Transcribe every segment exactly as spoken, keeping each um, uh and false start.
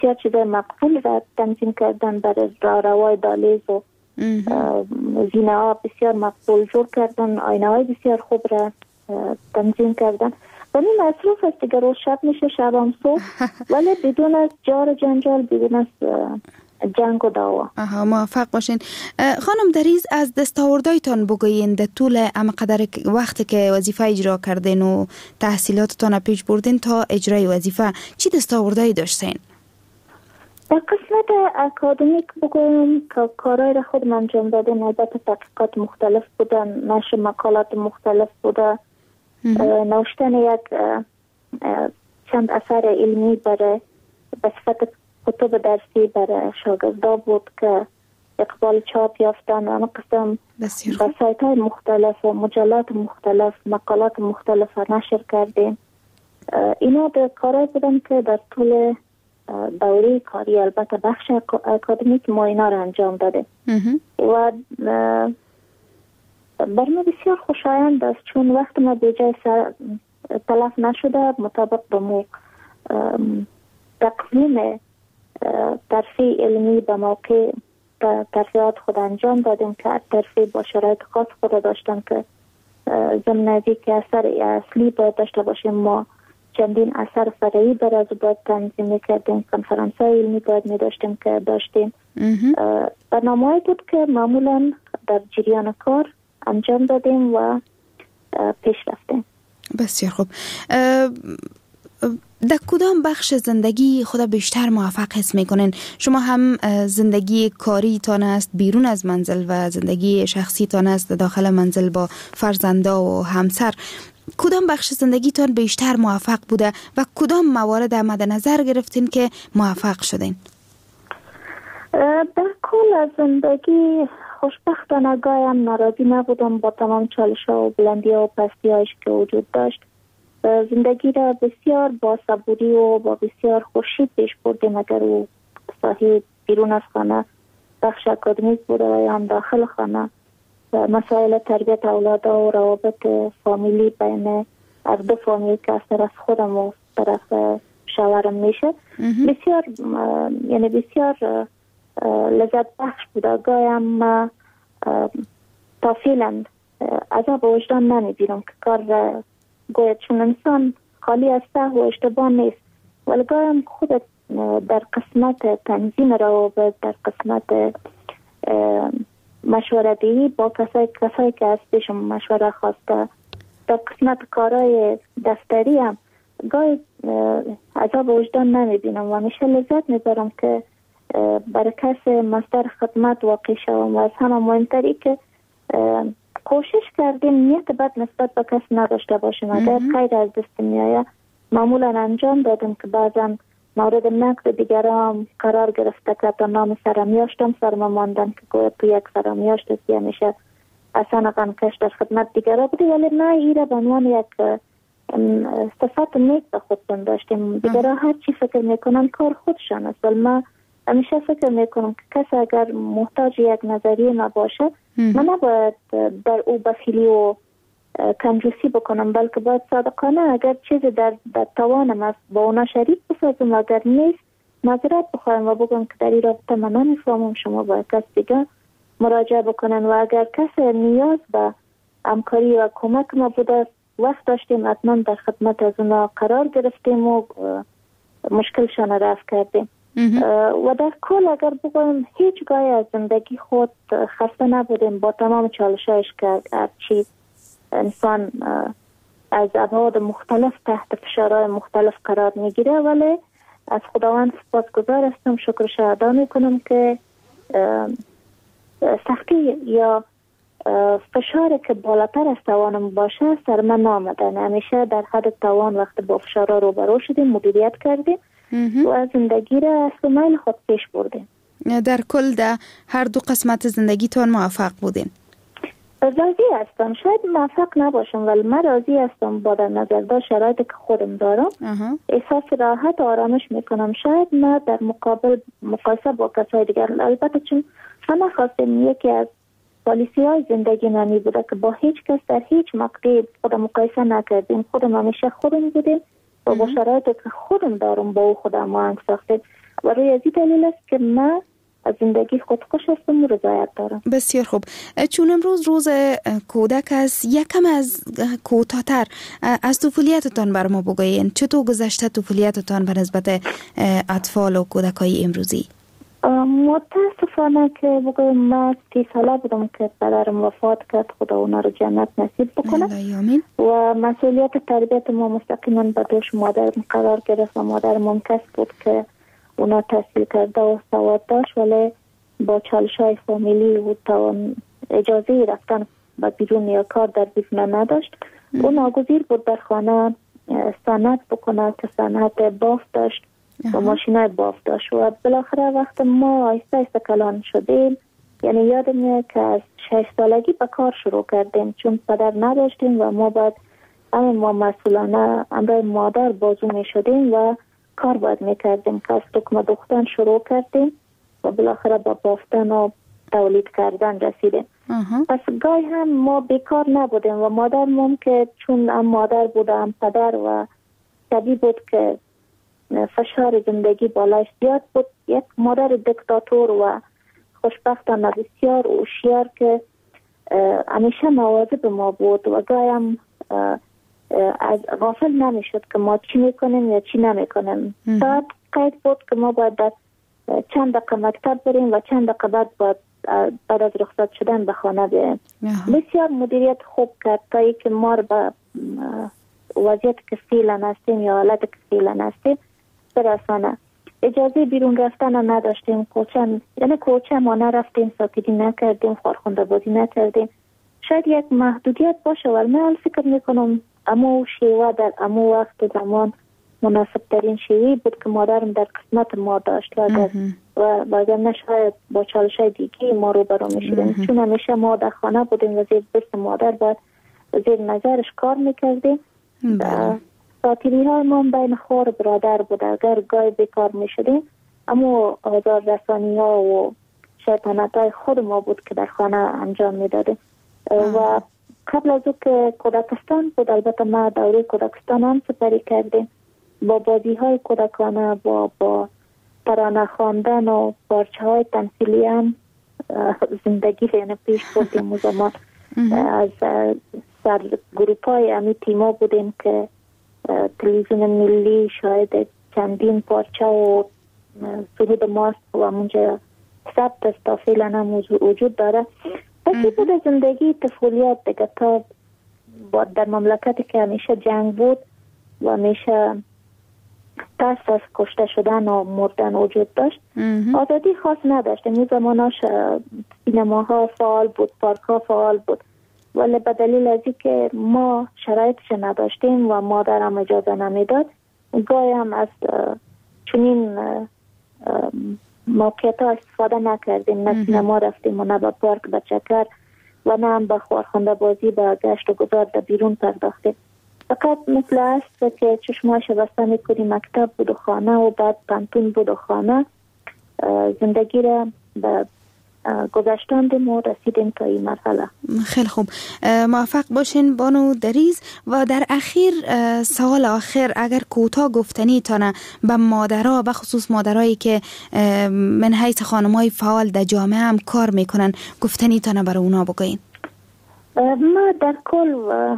بسیار چیزای مقبول را تنظیم کردن برای راهروی دهلیز و زینه ها بسیار مقبول جور کردن، آینه های بسیار خوب را تنظیم کردن. و این مصروف است دیگر، روز شب میشه شب هم صبح، ولی بدون از جار جنجال، بدون از جنگ و دعوا. آها، موفق باشین. خانم دریز، از دستاوردهایتان بگویین در طول همقدر وقتی که وظیفه اجرا کردین و تحصیلاتتان پیش بردین تا اجرای وظیفه، چی دستاوردهایی داشتین؟ در قسمت اکادمیک بگویم که کارهای را خود انجام دادیم. البته تحقیقات مختلف بودن، نشر مقالات مختلف بوده، نوشتن یک چند اثر علمی برای به صفت کتب درسی برای شاگردا بود که اقبال چاپ یافتن. اما قسم به سایت های مختلف و مجلات مختلف مقالات مختلف نشر کردیم. اینا در کارهای بودن که در طول دوره کاری البته بخش اکادمیک ما اینا را انجام داده و بر ما بسیار خوشایند است، چون وقت ما به جای تلف نشده مطابق به مو تقویم ترفیع علمی به موقع ترفیعات خود انجام دادیم که ترفیع با شرایط خاص خود داشتن که ضمن از که اثر اصلی باید داشته باشیم، ما چندین اثر فرعی بر از باید تنظیم میکردیم، کنفرانس های علمی باید میداشتیم که داشتیم. برنامه بود که معمولا در جریان کار انجام دادیم و پیش رفتیم. بسیار خوب. در کدام بخش زندگی خود بیشتر موفق حس میکنین؟ شما هم زندگی کاری تان است بیرون از منزل و زندگی شخصی تان است داخل منزل با فرزندا و همسر. کدام بخش زندگی تان بیشتر موفق بوده و کدام موارد مد نظر گرفتین که موفق شدین؟ در کل از زندگی خوشبختانه گایم ناراضی نبودم با تمام چالش ها و بلندی ها و پستی هایش که وجود داشت. زندگی را بسیار با صبوری و با بسیار خوشی پیش بردیم، اگر او صحیح بیرون از خانه بخش اکادمیک بوده و یا هم داخل خانه مسائل تربیت اولاد و روابط فامیلی بین از دو فامیل که از طرف خودم و طرف شوهرم میشه بسیار یعنی بسیار لذت بخش بوده. گایم ما تا فعلا عذاب وجدان نمیبینم که کار گوید، چون انسان خالی از سهو و اشتباه نیست، ولی گایم خودت در قسمت تنظیم روابط، در قسمت مشوره دهی با کسایی کسایی که از پیشم مشوره خواسته، در قسمت کارهای دفتری هم گاهی عذاب وجدان نمیبینم و همیشه لذت میبرم که برای کس مصدر خدمت واقع شوم و از همه مهمتری که کوشش کردیم نیت بد نسبت به کس نداشته باشیم. اگر خیر از دست میآید معمولا انجام دادیم که بعضا مورد نقد دیگران قرار گرفته که تا نام سرمیاشتم سرما ماندن که گویا تو یک سرمیاشت است، میشه اصلا قنکش در خدمت دیگران بودی، ولی نه ایره به عنوان یک صفت نیک به خودتون داشتیم. دیگران هر چی فکر میکنن کار خودشان است، ولی ما همیشه فکر میکنم که کسی اگر محتاج یک نظریه نباشه من نباید در او بخیلی و کنجوسی بکنم، بلکه باید صادقانه اگر چیزی در, در توانم است با اونا شریک بسازم، اگر نیست معذرت بخوایم و بگم که در این رابطه من نمیفهمم، شما باید کس دیگه مراجعه بکنن و اگر کسی نیاز به همکاری و کمک ما بوده وقت داشتیم حتما در خدمت از اونا قرار گرفتیم و مشکلشان رفع کردیم. و در کل اگر بگویم هیچ گاهی از زندگی خود خسته نبودیم با تمام چالشایش که هرچی انسان از ابعاد مختلف تحت فشارهای مختلف قرار میگیره، ولی از خداوند سپاسگزار هستم، شکرش ادا میکنم که سختی یا فشاری که بالاتر از توانم باشه سر من نامدن. همیشه در حد توان وقت با فشارها روبرو شدیم، مدیریت کردیم و زندگی را از میل خود پیش بردیم. در کل در هر دو قسمت زندگیتان موفق بودین؟ راضی هستم، شاید موفق نباشم ولی من راضی هستم با در نظر داشت شرایطی که خودم دارم. اه. احساس راحت و آرامش میکنم. شاید ما در مقابل مقایسه با کسای دیگر، البته چون من نخواستم یکی از پالیسی های زندگی نمی بوده که با هیچ کس در هیچ مقطعی خودم مقایسه نکردیم، خودم همیشه خودم بودیم و با شرایطی که خودم دارم با او خودم آهنگ ساختیم. و روی از این دلیل است که من از زندگی خودکش هستم و رضایت دارم. بسیار خوب. چون امروز روز کودک است، یکم از کوتاه‌تر از طفولیتتان بر ما بگویین. چطور گذشته طفولیتتان به نسبت اطفال و کودکای امروزی؟ متاسفانه که بگویم من سی ساله بودم که پدرم وفات کرد، خدا اونا رو جنت نصیب بکنه و مسئولیت تربیت ما مستقیما به دوش مادرم قرار گرفت و مادرم هم کس بود که اونا تحصیل کرده و سواد داشت، ولی با چالش‌های فامیلی و توان اجازه رفتن به بیرون یا کار در بیرون نداشت. اون ناگزیر بود در خانه صنعت بکنه که صنعت بافت داشت و ماشینای بافت داشت و بالاخره وقت ما آیسته آیسته کلان شدیم، یعنی یادم میاد که از شش سالگی به کار شروع کردیم چون پدر نداشتیم و ما باید همین ما مسئولانه امرای مادر بازو می شدیم و کار باید میکردیم که از تکمه دوختن شروع کردیم و بالاخره با بافتن و تولید کردن رسیدیم. پس گاهی هم ما بیکار نبودیم و مادر مم که چون هم مادر بود هم پدر و طبیعی بود که فشار زندگی بالایش زیاد بود، یک مادر دیکتاتور و خوشبختانه بسیار هوشیار که همیشه مواظب ما بود و گاهی هم از غافل نمیشد که ما چی میکنیم یا چی نمیکنیم. ساعت قید بود که ما باید چند دقیقه مکتب بریم و چند دقیقه بعد باید بعد از رخصت شدن به خانه بریم. بسیار مدیریت خوب کرد تا ای که ما رو به وضعیت که فعلا هستیم یا حالت که فعلا هستیم برسانه. اجازه بیرون رفتن نداشتیم، کوچه یعنی کوچه ما نرفتیم، ساکتی نکردیم، خارخونده بازی نکردیم. شاید یک محدودیت باشه ولی من فکر میکنم امو شیوه در امو وقت و زمان مناسب ترین شیوه بود که مادرم در قسمت ما داشت و و اگر نشاید با چالشای دیگه ما رو برو میشدیم چون همیشه ما در خانه بودیم و زیر دست مادر باید زیر نظرش کار میکردیم. ساتیری های ما بین خور برادر بود، اگر گاهی بیکار میشدیم اما آزار رسانی ها و شیطنت های خود ما بود که در خانه انجام میدادیم. و قبل از او که کودکستان بود، البته ما دوره کودکستان هم سپری کردیم با بازی های کودکانه، با با ترانه خواندن و پارچه های تمثیلی هم زندگی یعنی پیش بردیم. و زمان از سر گروپ های امی تیما بودیم که تلویزیون ملی شاید چندین پارچه و سرود ماست و همونجا ثبت است تا فعلا هم وجود داره. پسی بود زندگی طفولیت دیگه تا در مملکتی که همیشه جنگ بود و همیشه ترس از کشته شدن و مردن وجود داشت. آزادی خاص نداشتیم. این زماناش سینماها فعال بود، پارکها فعال بود، ولی به دلیل از اینکه ما شرایطش نداشتیم و مادرم اجازه نمیداد گاهی هم از چنین موقعیت ها استفاده نکردیم. نه سینما رفتیم و نه به پارک به چکر و نه هم به خورخنده بازی به گشت و گذار در بیرون پرداختیم. فقط مثل است که چشماش بسته میکنیم مکتب بود و خانه و بعد پانتون بود و خانه زندگی را به گذشتاندیم و رسیدیم تا این مرحله. خیلی خوب، موفق باشین بانو دریز. و در اخیر سوال آخر اگر کوتاه گفتنی تانه به مادرها، به خصوص مادرایی که من حیث خانمای فعال در جامعه هم کار میکنن، گفتنی تانه برای اونا بگوین. ما در کل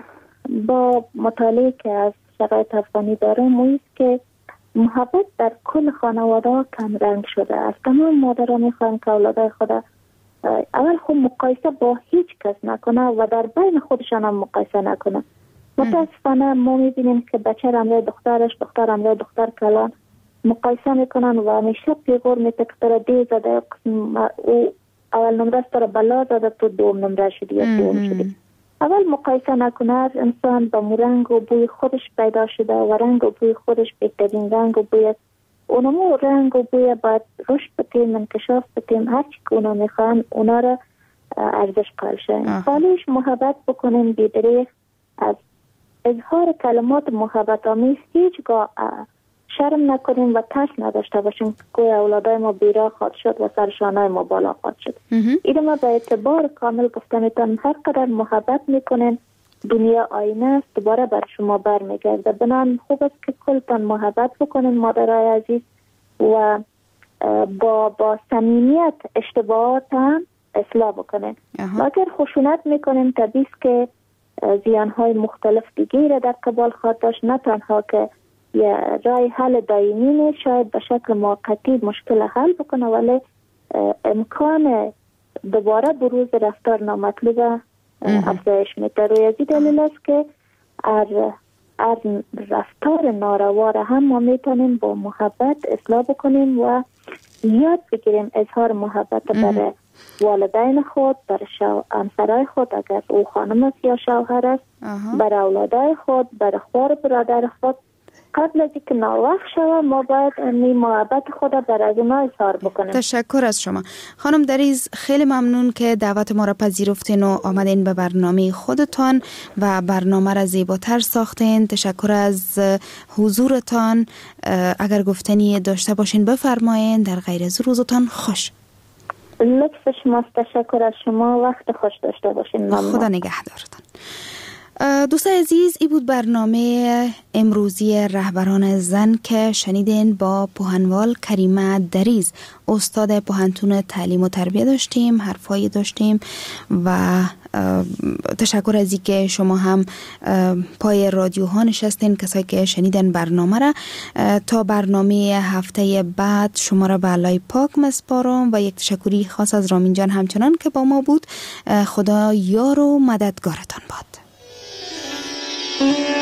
با مطالعه که از شرایط افغانی دارم مویست که محبت در کل خانواده ها کم رنگ شده است. تمام مادرها میخوان که اولادای خود اول خود مقایسه با هیچ کس نکنه و در بین خودشان هم مقایسه نکنه. متاسفانه ما میبینیم که بچه رمله دخترش دختر رمله دختر کلان مقایسه میکنن و همیشه پیغور میتکتره دی زده او اول نمره سر بلا زده تو دوم نمره شدی یا دوم شدی. اول مقایسه نکنه. انسان با رنگ و بوی خودش پیدا شده و رنگ و بوی خودش بهترین رنگ و بوی اونمو رنگ و بوی باید رشد بتیم، انکشاف بتیم، هرچی که اونا میخوان اونا را ارزش قائل شدن. خالیش محبت بکنیم بیدریغ، از اظهار کلمات محبت آمیز هیچگاه شرم نکنیم و ترس نداشته باشیم که اولادای ما بیرا خواد شد و سرشانای ما بالا خواد شد. ایده ما به اعتبار کامل گفته میتونم هر قدر محبت میکنین دنیا آینه است، دوباره بر شما برمیگرده. بنان خوب است که کلتان محبت بکنین مادرای عزیز و با با صمیمیت اشتباهات هم اصلاح بکنیم. و اگر خشونت میکنیم طبیعی است که زیانهای مختلف دیگه را در قبال خواهد داشت، نه تنها که یه رای حل دائمی نیست، شاید به شکل موقتی مشکل حل بکنه، ولی امکان دوباره بروز رفتار نامطلوب افزایش میده. روی از این دلیل است که از از رفتار ناروا را هم ما میتونیم با محبت اصلاح بکنیم و یاد بگیریم اظهار محبت برای والدین خود، برای همسرای خود اگر او خانم است یا شوهر است، برای اولادای خود، برای خوار برادر خود. قبل از اینکه ناوقت شود ما باید این محبت خود برای از اونا اظهار بکنیم. تشکر از شما خانم دریز، خیلی ممنون که دعوت ما را پذیرفتین و آمدین به برنامه خودتان و برنامه را زیباتر ساختین. تشکر از حضورتان. اگر گفتنی داشته باشین بفرمایین. در غیر از روزتان خوش. لطف شماست. تشکر از شما. وقت خوش داشته باشین. ممنون. خدا نگهدارتان. دوستان عزیز، این بود برنامه امروزی رهبران زن که شنیدین. با پوهنوال کریمه دریز، استاد پوهنتون تعلیم و تربیت داشتیم، حرفایی داشتیم و تشکر از اینکه شما هم پای رادیوها نشستین، کسایی که شنیدن برنامه را. تا برنامه هفته بعد شما را به الله پاک مسپارم و یک تشکری خاص از رامین جان همچنان که با ما بود. خدا یار و مددگارتان باد.